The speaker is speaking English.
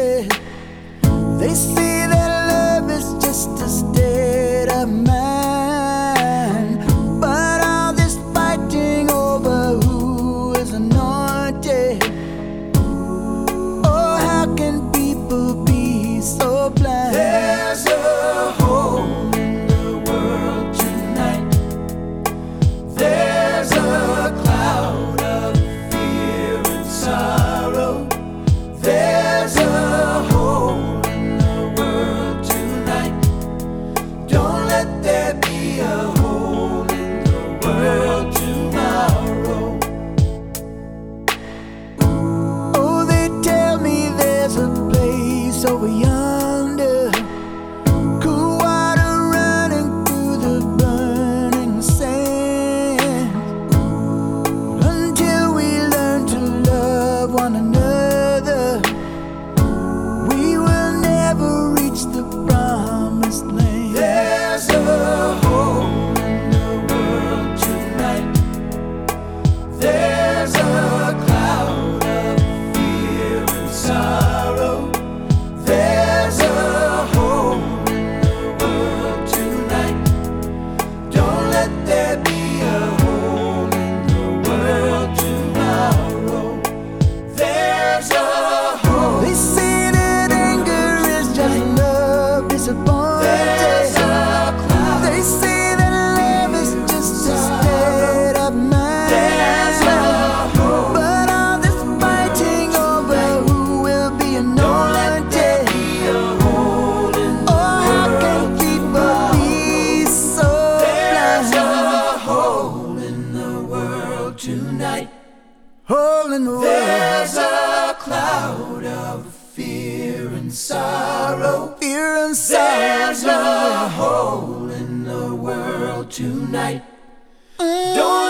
dead. They say that love is just a state of mind, but all this fighting over who is anointed. Oh, how can people be so blind? There's a hole in the world tonight. There's a cloud of fear and sorrow. There's a hole in the world tonight. Don't let there be a hole in the world tomorrow. Oh, they tell me there's a place over yonder, cool water running through the burning sand. Until we learn to love one another, we will never reach the promised land. There's a hole in the world tonight. There's a cloud of fear and sorrow. There's a hole in the world tonight. Don't let there be a hole in the world tomorrow. There's a hole. They say that anger is just love disappointed. There's a cloud. They say that love is just a state of mind. There's a hole. But all this fighting over who will be anointed. Oh, how can people be so blind? There's a hole in the world tonight. Hole in the world. There's a cloud of fear and sorrow. Fear and sorrow. There's a hole in the world tonight. Don't